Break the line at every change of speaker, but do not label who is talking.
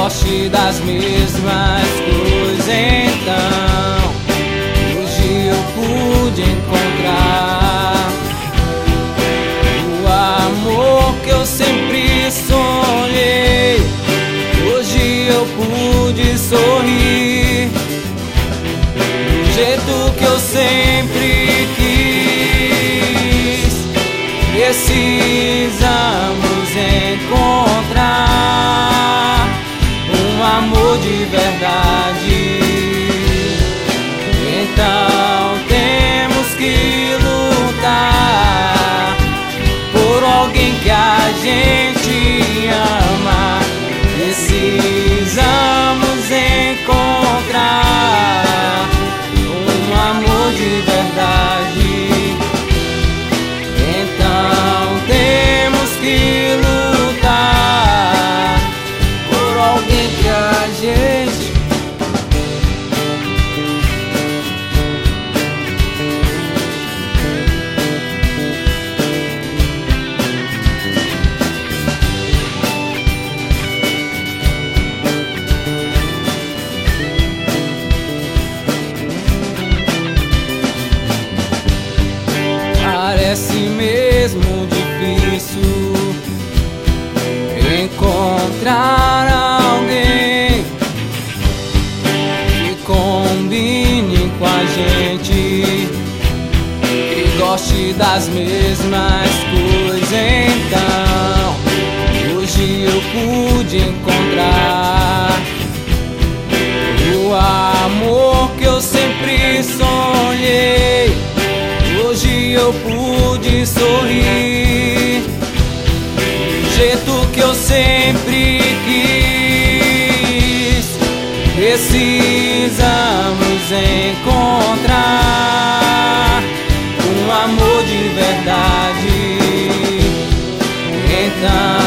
goste das mesmas coisas. Então hoje eu pude encontrar o amor que eu sempre sonhei. Hoje eu pude sorrir do jeito que eu sempre quis. Precisamos encontrar um amor de verdade. Então temos que lutar por alguém que a gente ama. Precisamos encontrar um amor de verdade. Então temos que lutar por alguém que a gente parece mesmo difícil encontrar alguém que combine com a gente, que goste das mesmas coisas. Então hoje eu pude encontrar o amor que eu sempre sonhei. Hoje eu pude sorrir do jeito que eu sempre quis. Precisamos encontrar um amor de verdade. Então